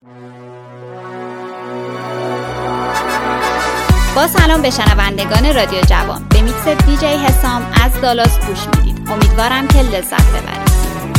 با سلام به شنوندگان رادیو جوان، به میکس دیجی حسام از دالاس گوش میدید. امیدوارم که لذت ببرید.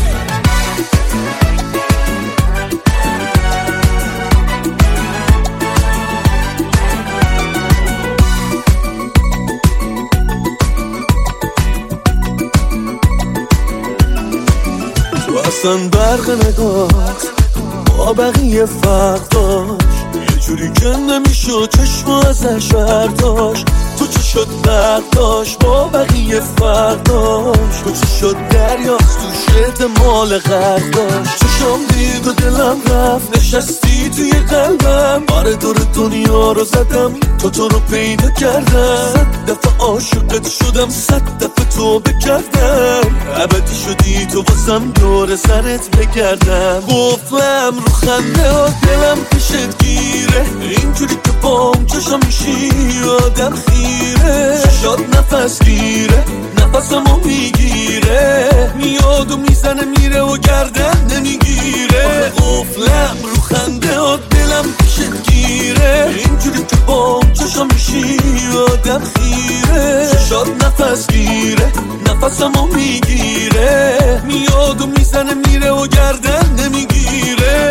تو اصلا برق نگاهت با بقیه فرق داشت، یه جوری که نمیشد چشم ازش برداشت. تو چه شد برق داشت با بقیه فرق داشت، تو چه شد دریاست تو شد مال غرق داشت. چشم دید و دلم رفت، نشستی توی قلبم. آره دور دنیا رو زدم تو رو پیدا کردم. 100 دفعه عاشقت شدم، 100 دفعه تو بکردم. ابدی شدی تو واسم دور سرت بگردم. گفتم رو خنده ها دلم پیشت گیره، اینجوری که بام چشم میشی آدم خیره. شاد نفس گیره، نفسمو میگیره، میاد و میزنه میره و گردن نمیگیره. قفلم رو خنده ها دلم پیشت گیره، اینجوری که بام چشم میشی آدم خیره. شاد نفس گیره، نفسمو میگیره، میاد و میزنه میره و گردن نمیگیره.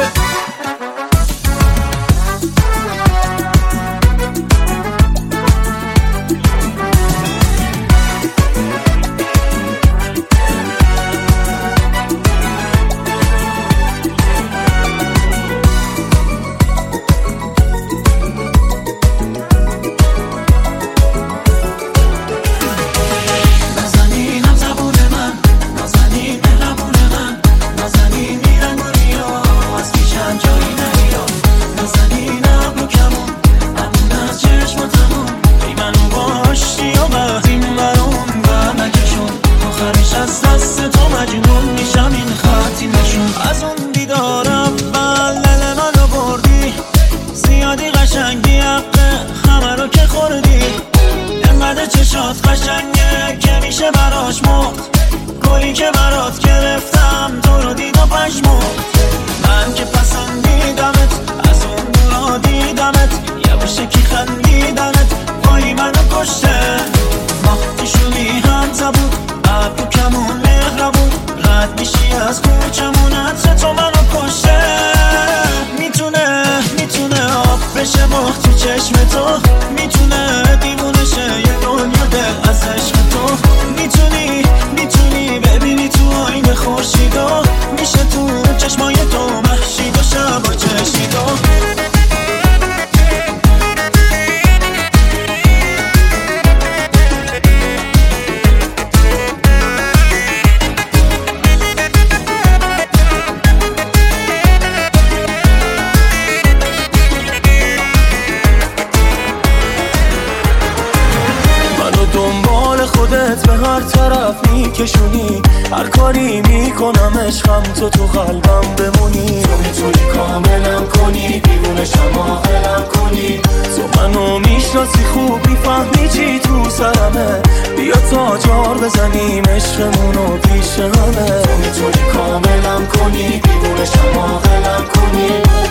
کشونی هر کاری میکنم عشقم تو قلبم بمونی. تو میتونی کاملم کنی، دیوونشم عاقلم کنی. تو منو میشناسی خوب، میفهمی چی تو سرمه. بیا تا جار بزنیم عشقمونو پیش همه. تو میتونی کاملم کنی، دیوونشم عاقلم کنی.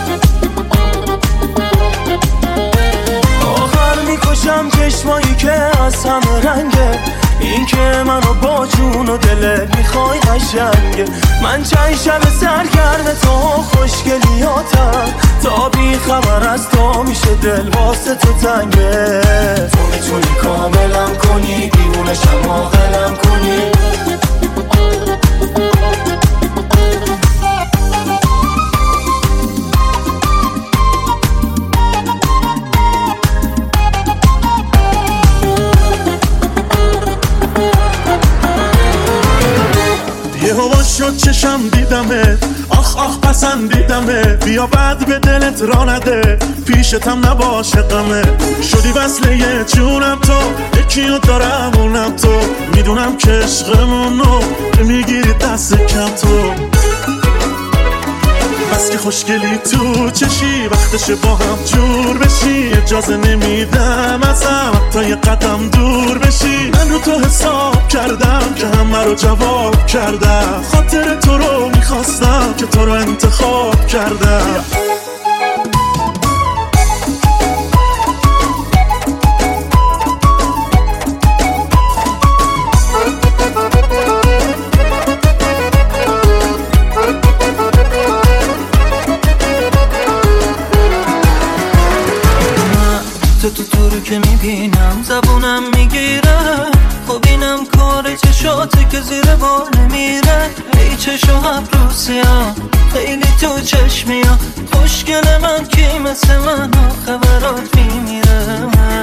آخر میکشم چشمایی که از همه رنگه، این که منو با جون و دلت میخوای قشنگه. من چند شب سرگرم تو خوشگلیاتم، تا بی خبر از تو میشه دل واسه تو تنگه. تو میتونی کاملم کنی، دیوونشم عاقلم کنی. شد چشم دیدمه، آخ آخ پسندیدمه. بیا بعد به دلت را نده، پیشتم نباشه غمه. شدی وصله جونم تو، یکیو دارم اونم تو. میدونم که عشقمونو میگیری دست کم تو. بس که خوشگلی تو چشی، وقتش با هم جور بشی. اجازه نمیدم ازم حتی یه قدم دور بشی. من رو تو حساب کردم که همه رو جواب کردم. خاطر تو رو میخواستم که تو رو انتخاب کردم. تو رو که میبینم زبونم میگیره، خب اینم کار چشاته که زیر بار نمیره. ای چشم ابروسیا خیلی تو چشمیا، خوشگل من کی مثل من خبرات میمیره.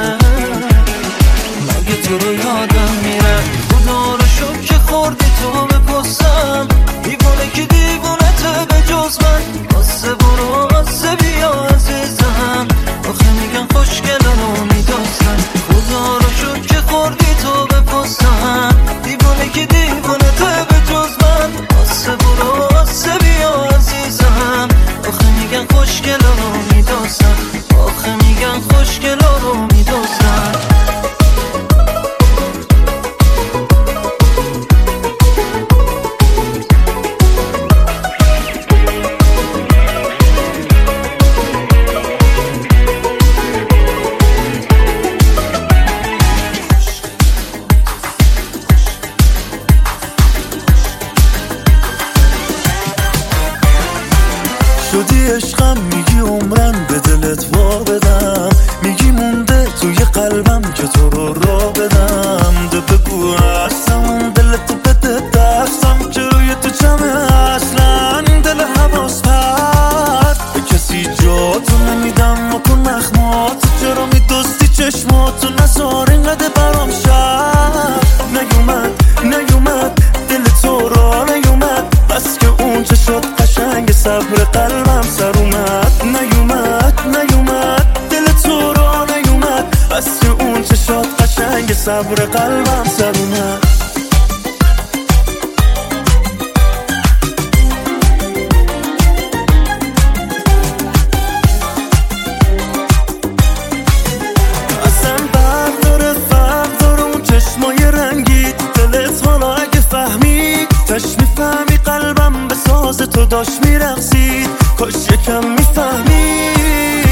مگه تو رو یادم میره خدا رو شد که خوردی تو بپسم، دیوونه که دیوونته به جز من. آسه برو آسه بیا عزیزم، آخه میگن خوشگل رو میدازم. خدا رو شد که خوردی تو بپسم، دیوونه که دیوونته به جز من. آسه برو آسه بیا عزیزم، آخه میگن خوشگل رو میدازم، آخه میگن خوشگل رو میدازم. شدی عشقم میگی عمرن به دلت وا بدم، میگی مونده توی قلبم که تو رو را بدم. ده بگو هستم دلت بده دستم که روی تو جمعه اصلا دل حواس پرد به کسی جاتو نمیدم و کن نخمات. چرا میدوستی چشماتو نزار اینقدر برام شد. نیومد دل تو را نیومد، بس که اون چه شد قشنگ صبر قلبم سر اومد. نیومد دل تو را نیومد، بس که اون چه شد قشنگ صبر قلبم سر اومد. اصلا فرق داره اون چشمای رنگی دلت، حالا اگه فهمید تش میفهمی قلبم به ساز تو داشت میرقصید. کاش یکم میفهمید.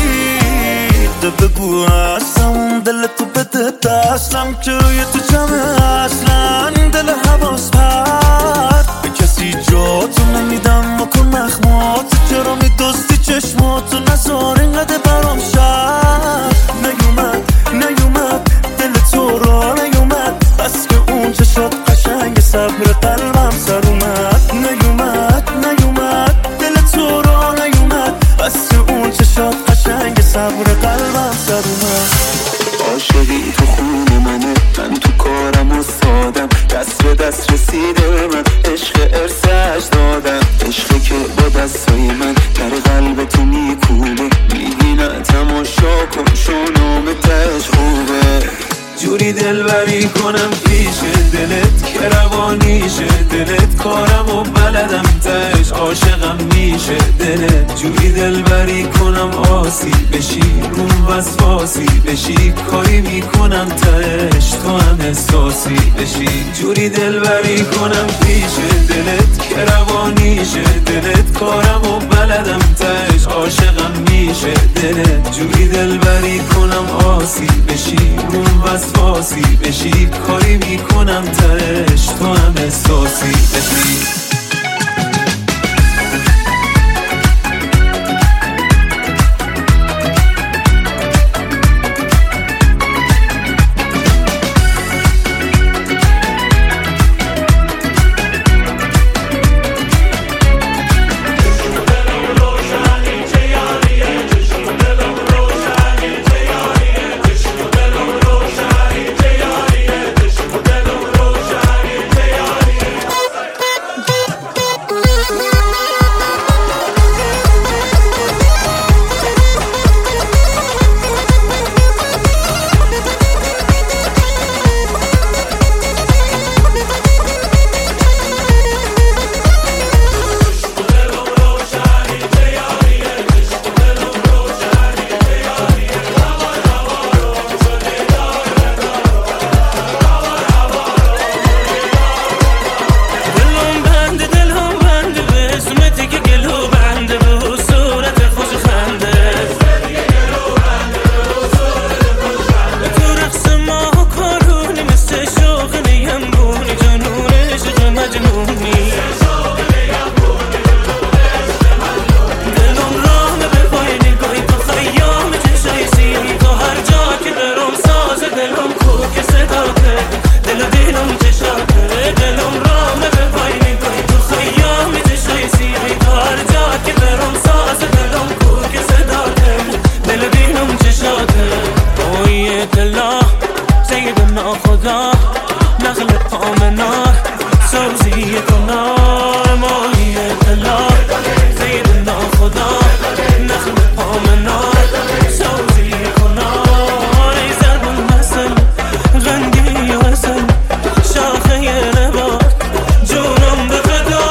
بگو هستم دلتو بده دستم که روی تو جمعه اصلا دل حواس پرد به کسی جاتو نمیدم و کن نخمات. چرا میدوستی چشماتو نزار اینقدر برام شد. نیومد دل تو را نیومد، بس که اون چه شد قشنگ صبر قلبم سر اومد. نیومد دل تو را نیومد، بس که اون چه شد قشنگ صبر قلبم سر اومد. عاشقی تو خون منه، من تو کارم و سادم، دست به دست رسیده من، عشق ارسش دادم. عشقی که با دستای من در قلب تو میکوبه، میگی نه تماشا کن شونام تش خوبه. جوری دلبری کنم پیش دلت که روانیشه دلت، کارم و بلدم تش عاشقم میشه دلت. جوری دلبری کنم آسی بشی روم وسواسی بشی، کاری میکنم تش تو هم احساسی بشی. جوری دلبری کنم پیش دلت که روانیشه دلت، کارم و بلدم تش عاشقم میشه دلت. جوری دلبری کنم آسی بشی روم وسواسی بشی، کاری میکنم تش تو هم احساسی بشی. ذاته هویت الله سیدنا خدا نخل آمنار سوزی کنار مایت الله سیدنا خدا نخل آمنار سوزی کنار ای ضرب المثل غنگی وصل شاخه نبات جونم به فدا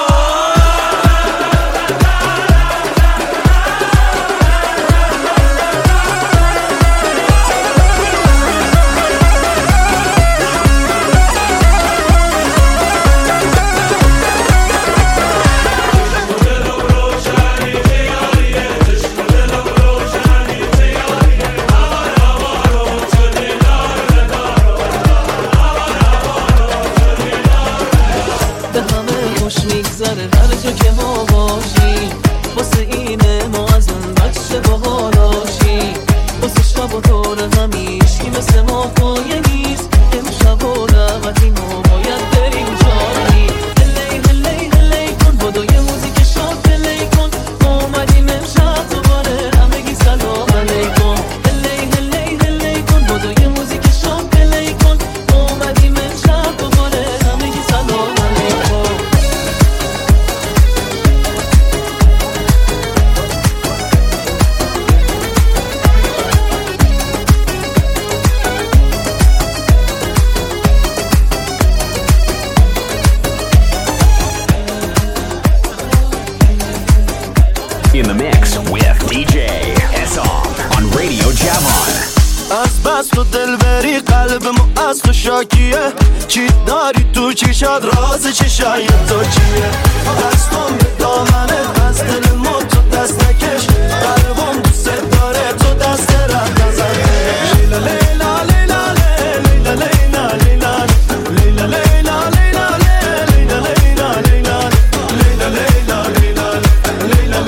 In the mix with DJ Hesam on Radio Javon. از بس تو دل بری قلبم از تو شاکیه چی داری تو چشات راز چشای تو چیه دستم به دامنه از دل ما تو دست نکش قلبم دوست داره تو دست رد نزنش لیلا لیلا لیلا لیلا لیلا لیلا لیلا لیلا لیلا لیلا لیلا لیلا لیلا لیلا لیلا لیلا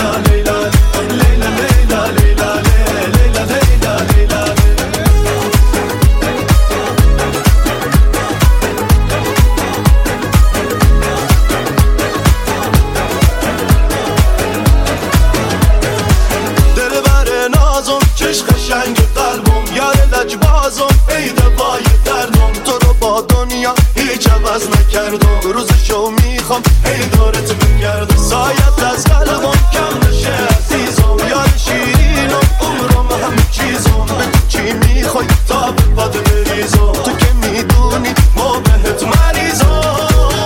قشنگ قلبم یار لجبازم ای دوای دردم تو رو با دنیا هیچ عوض نکردم روزشو میخوام ای دارت بگردم سایت از قلبم کم نشه عزیزم یار شیرینم عمرم همه چیزم بگو چی میخوای تا به باد بریزم تو که میدونی ما بهت مریضم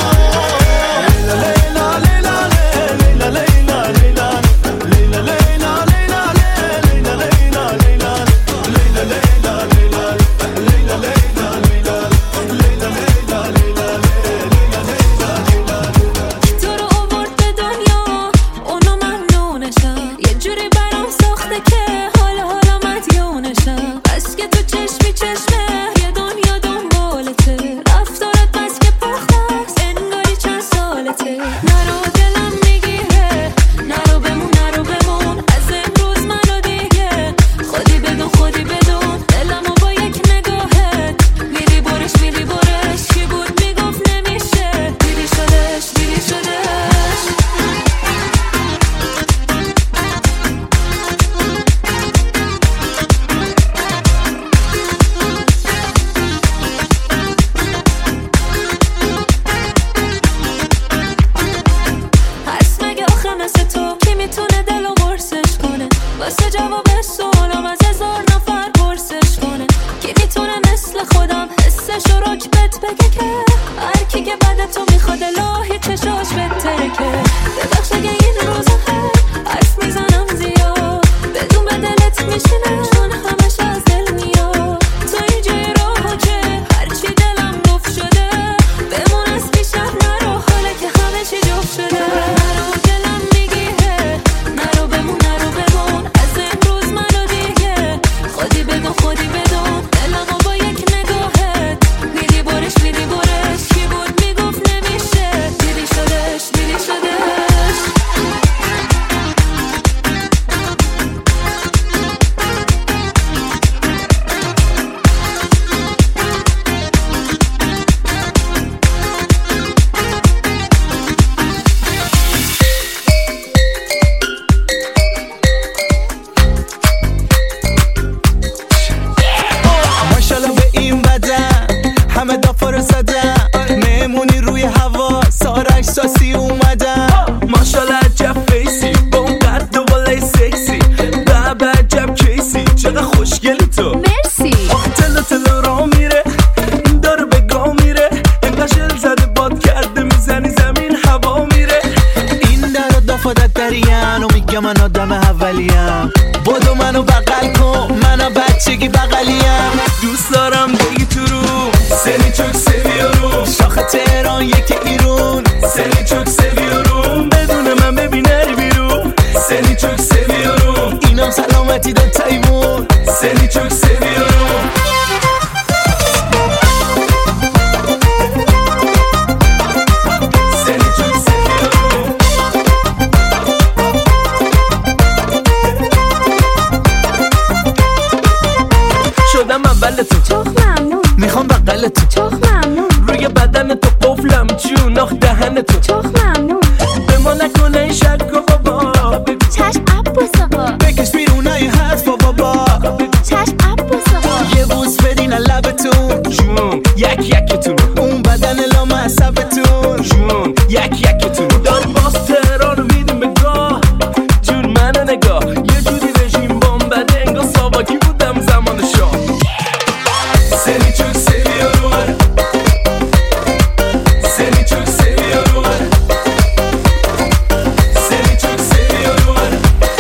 لیلا لیلا لیلا لیلا لیلا لیلا لیلا خودی بدون دلمو با یک نگاهت میری برش میری برش منو بغل kon منو بچگی بغلیم دوست دارم بگی تو رو seni çok seviyorum شاخ تهران یک ایرون seni çok seviyorum بدون من ببینه بیرون seni çok seviyorum اینم سلامتی داد تیمون seni çok seviyorum شدم اول تو چخ ممنون میخوام بغل تو چخ ممنون روی بدن تو قفلم جون آخ دهن تو چخ ممنون به ما نکنه این شک و بابا بگو چشم عباس آقا بکش بیرونای حرفا بابا چشم عباس آقا یه بوس بدین لبتون جون یک یکتون اون بدن لام عصبتون جون یک یکتون داریم باز تهران رو میدیم به گاه جون منو نگاه یه جوری رژیم بام بده انگار ساواکی بودم زمان شاه seni çok seviyorum seni çok seviyorum seni çok seviyorum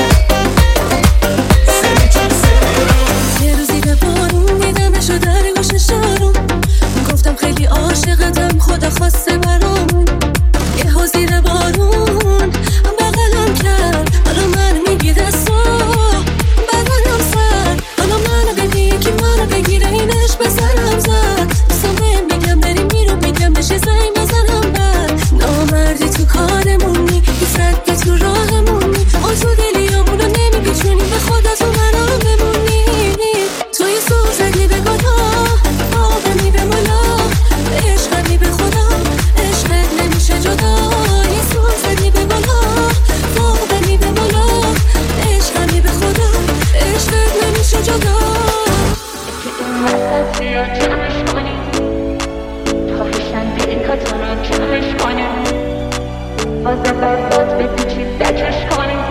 seni çok seviyorum یه روزی به بارون دیدمشو در گوش شارون گفتم خیلی عاشقتم خدا خواسته برام یه حوزیر بارون بغلم کرد حالا من میگی دستا بدنم سر حالا منو ببین که منو بگیره اینش به سرم زد دوستم بهم میگم بریم میرو میگم بشه زنگ بزنم بعد نامردی تو کارمونی بی‌فرقی تو راهمونی ما تو دلیامونو نمیپیچونی به خدا تو منو بمونی توی سوزنی به گناه آبمی به ملا عشقمی به خدا عشقت نمیشه جدا یه سوزنی به گناه آبمی به ملا عشقمی به خدا عشقت نمیشه جدا واسه برداد بپیچید دکش کنیم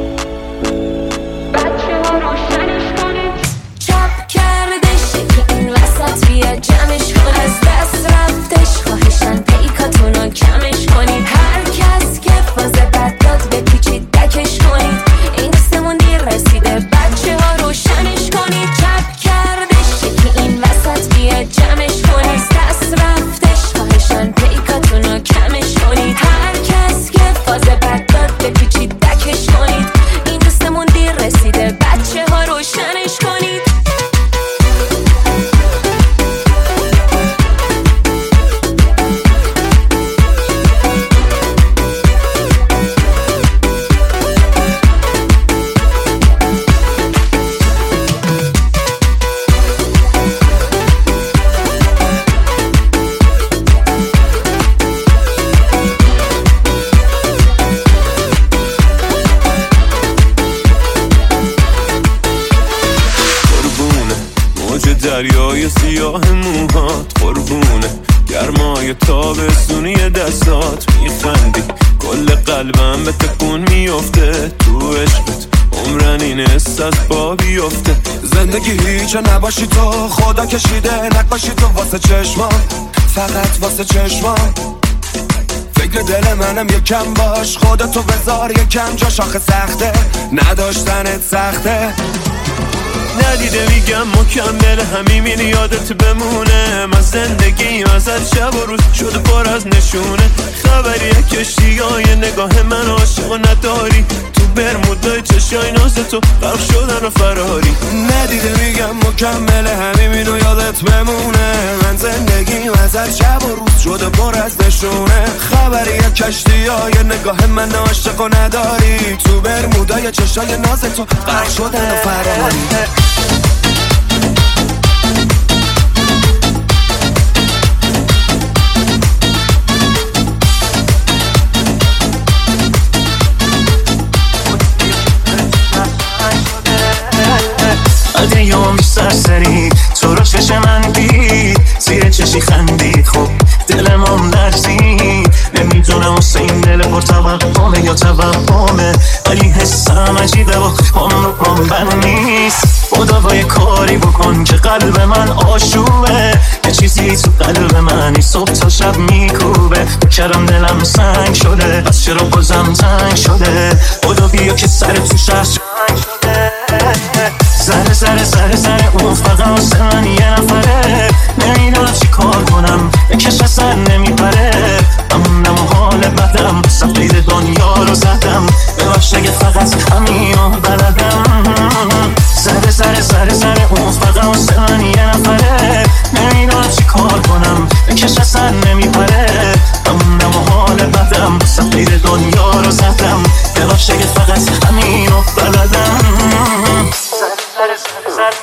بچه ها روشنش کنیم چپ کردش که این وسط بیا جمعش کن از دست رفتش خواهشن پیکاتونو کمش کنید هر کس که فاز بد داد بپیچید دکش کنید این دستمون دیر رسیده بچه ها روشنش کنید چپ کردش که این وسط بیا جمعش کن از دست رفتش خواهشن پیکاتونو کمش کنید هر کس که فاز بد داد بپیچید دکش کنید این دستمون دیر رسیده بچه ها روشنش کنید دریای سیاه موهات قربونه گرمای تابستونی دستات میخندی کل قلبم به تکون میفته تو عشقت عمرن این حس از پا بیفته زندگی هیچ نباشی تو خدا کشیده نباشی تو واسه چشمام فقط واسه چشمام فکر دل منم یکم باش خودتو بذار یکم جا شاخه سخته نداشتنت سخته ندیده میگم مکمل همین یادت بمونه من زندگیم ازت شب و روز شده پر از نشونه خبری کشتی های نگاه من عاشق و نداری تو برمودای چشای ناز تو غرق شدن و فراری ندیده میگم مکمل همین یادت بمونه من زندگیم ازت شب و روز شده پر از نشونه خبری کشتی های نگاه من عاشق و نداری تو برمودای چشای ناز تو غرق شدن و فراری دیام سرسری تو رو چشم من دید زیر چشی خندید خب دلمم لرزید نمیدونم واسه این دل پر توقعه یا توهمه ولی حسم عجیبه و عمرم بند نیست خدا باید کاری بکن که قلب من آشوبه یه چیزی تو قلب من صبح تا شب میکوبه کرم دلم سنگ شده بس چرا بازم تنگ شده خدا بیا که سر تو شهر شنگ شده سر سر سر سر اون فقط واسه من یه نفره. نمیدونم چی کار کنم بکش سر نمیپره. امونم و حال بدم سفید دنیا رو زدم. ببخش اگه فقط همینو بلدم. سر سر سر سر اون فقط واسه من یه نفره. نمیدونم چی کار کنم بکش سر نمیپره. امونم و حال بدم سفید دنیا رو زدم. ببخش اگه فقط همینو بلدم. سر سر سر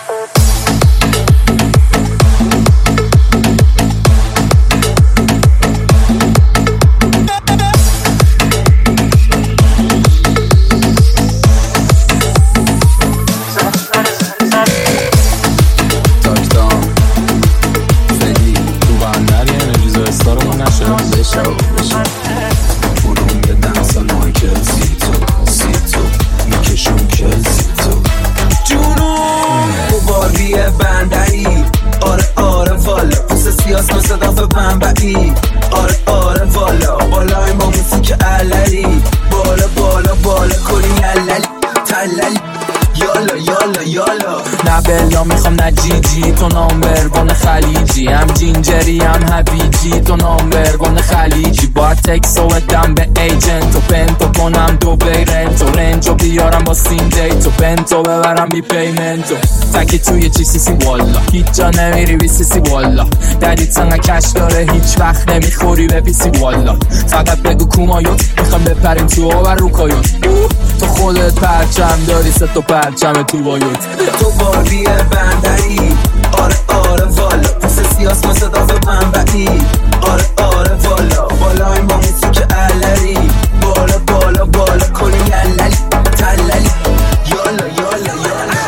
آره والا بالای ما موسیقی علری. بالا بالا بالا کنی عللی تللی. یالا یالا یالا. نه بلا میخوام نه جیجی تو نامبرگان خلیجی. هم جینجری هم هویجی تو نامبرگان خلیجی. باید تکسو بدم به ایجنت و پنتو کنم دو بیرنت و رنجو بیارم با سین دیت و پنتو ببرم بی پیمنتو. تکی توی چی سی سی والا هیچ جا نمیری بی سی سی والا. دریت سنگه کش داره هیچ وقت نمیخوری به پی سی والا. فقط بگو کومایوت میخوام بپریم تو و روکایوت. تو خودت پرچم داری سه تا پرچم تو بایوت. تو باری بندری. آره والا پس سیاس ما صداف منبعی. آره والا بالای ما موسیقی علری. بالا بالا بالا کنی عللی تللی. یالا یالا یالا.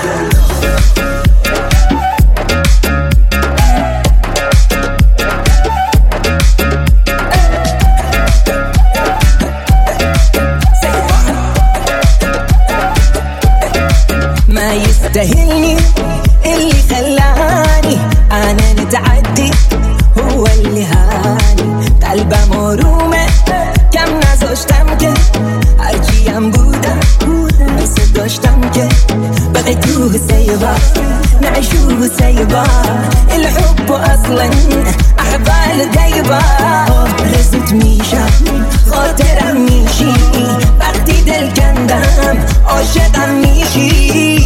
ما يستاهلني اللي خلاني انا نتعدي هو اللي هاني. قلبم مرومه کم نذاشتم که هرچی هم بودم مثل داشتم که بقيتوه سيبا نعيشوه سيبا. الحب اصلا احبال دايبا. رزت میشم خاطرم میشی وقتی دل کندم عاشقم میشی.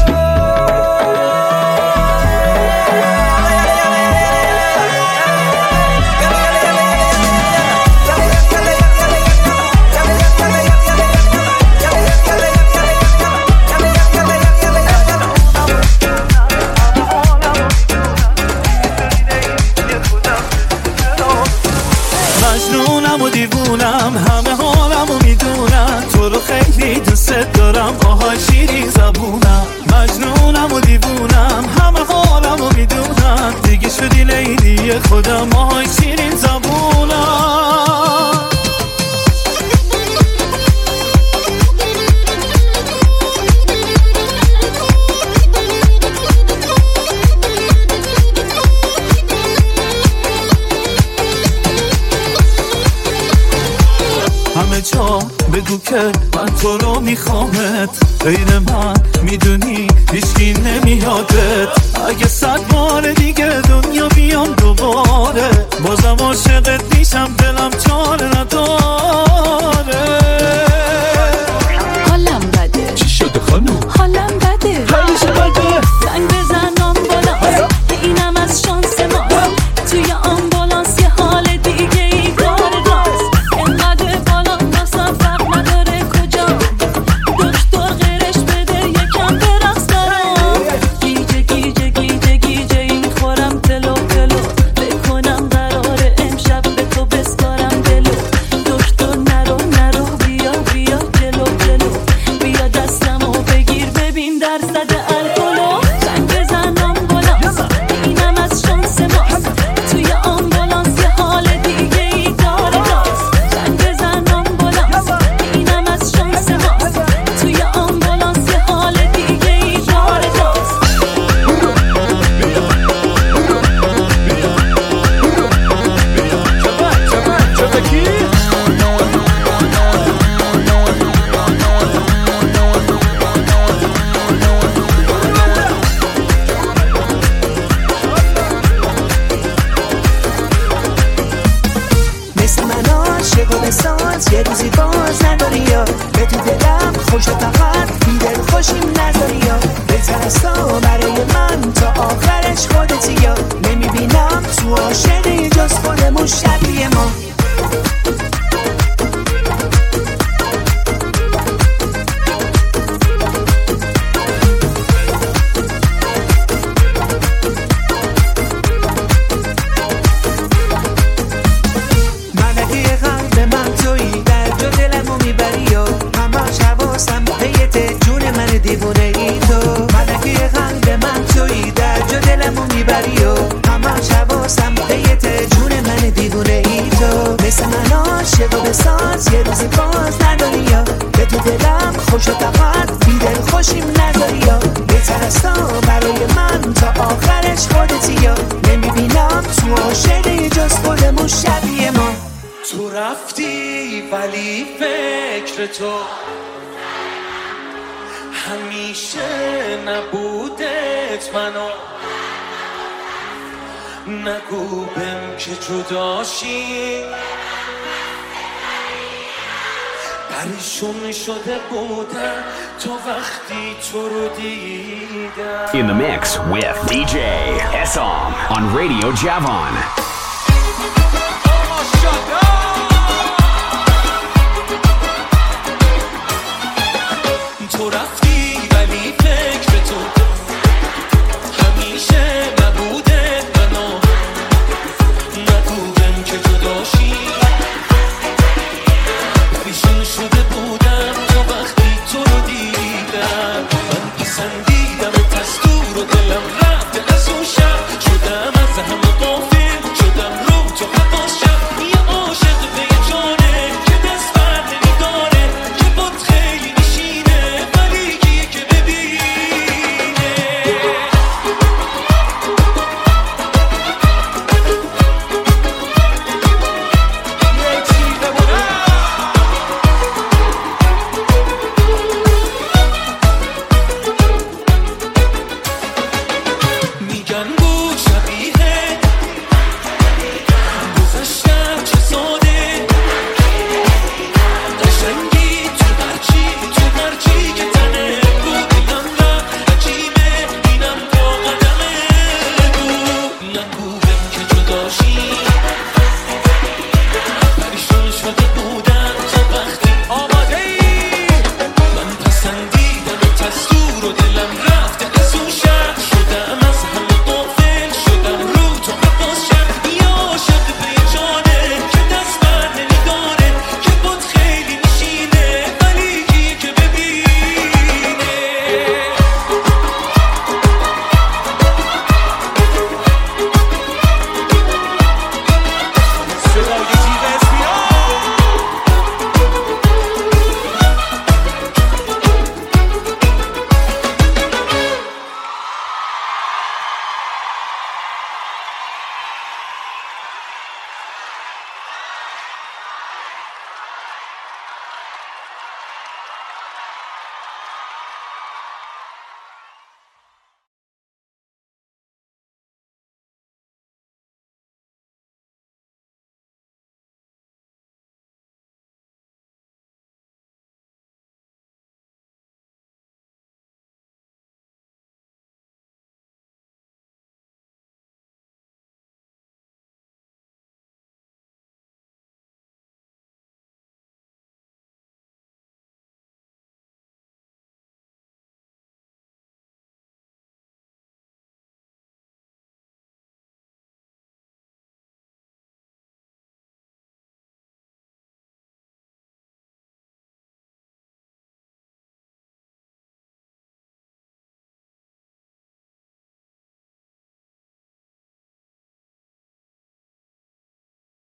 مجنونم و دیوونم همه حالم و میدونم. تو رو خیلی دوست دارم آهای شیرین زبونم. مجنونم و دیوونم همه حالم و میدونم. دیگه شدی لیلی خودم آهای شیرین زبونم. همه جا بگو که من تو رو میخوامت. غیر من میدونی هیچکی نمیادت. اگه 100 بار دیگه دنیا بیام دوباره بازم عاشقت میشم. دلم چاره نداره. حالم بده. چی شده خانوم؟ حالم بده. همیشه بده. زنگ بزن آمبولانس که اینم از شانس ماست. توی آمبولانس یه حال دیگه ای کار راست. انقدر بالا واسم فرق نداره کجا. دکتر غیرش بده یکم برقص برام. گیجه گیجه گیجه گیجه ای میخورم تلو تلو. بکنم قراره امشب به بهترستا برای من تا آخرش خودتی یا نمیبینم تو عاشقی جز خودمون شبیه ما دیوونه ای تو ملکه قلب من تویی در جا دلمو میبری و همش حواسم پیت جون من دیوونه ای تو مثل من عاشق و بساز یه روزی باز نداری یا به تو دلم خوش و فقط بی دل خوشیم نداری یا بهتر از تو برای من تا آخرش خودتی یا نمیبینم تو عاشقی جز خودمون شبیه ما تو رفتی ولی فکر تو همیشه نبودت منو نگو بهم که جداشی پریشون شده بودم تا وقتی تو رو دیدم In the mix with DJ Essam on Radio Javon.